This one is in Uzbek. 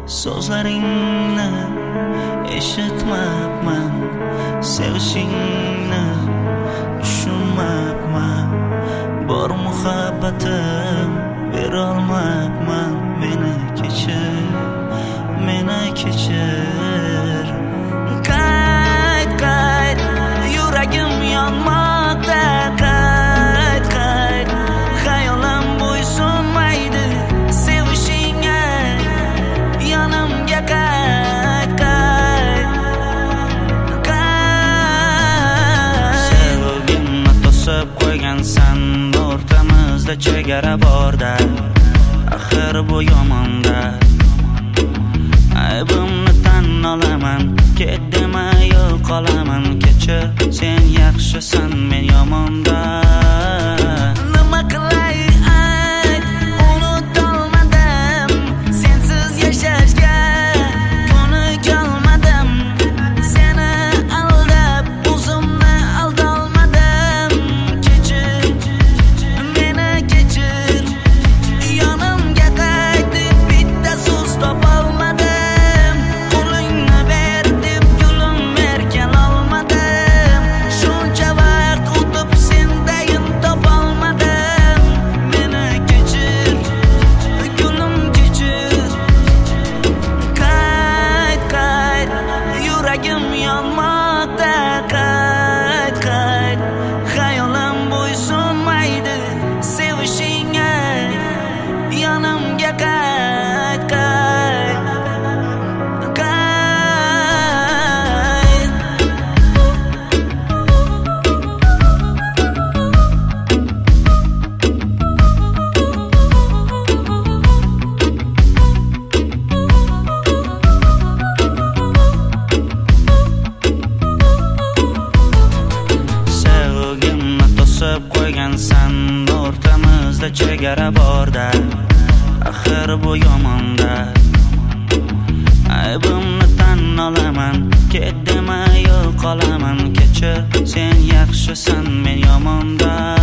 So'zlaringni eshitmabman, sevishingni tushunmabman, bor muhabbatim berolmabman. Meni kechir, meni kechir. Qayt, qayt, yuragim yonmoqda. Qayt, qayt, xayolim bo'ysunmaydi sevishingga. Yonimga qayt, qayt, qayt. Sevgimni to'sib qo'ygansan, o'rtamizda chegara borda. Axir bu yomonda. Aybimni tan olaman, ket demay qolaman. Kechir, sen yaxshisan, men yomonda. Nima qilay ayt, unutolmadim. Sensiz yashashga ko'nikolmadim. Seni aldab, o'zimni aldolmadim. Kechir, meni kechir. Yonimga qayt deb bitta so'z topolmadim. Qo'lingni ber deb gulim erkalolmadim. Shuncha vaqt o'tib sendayin topolmadim. Meni kechir, gulim kechir. Qayt, qayt, yuragim yonmoqda. Qayt, qayt, xayolim bo'ysunmaydi sevishingga. Yonimga qayt, qayt, qayt. Sevgimni to'sib qo'ygansan, o'rtamizda chegara borda. Axir bu yomonda. Aybimni tan olaman, ket demay qolaman. Kechir, sen yaxshisan, men yomonda.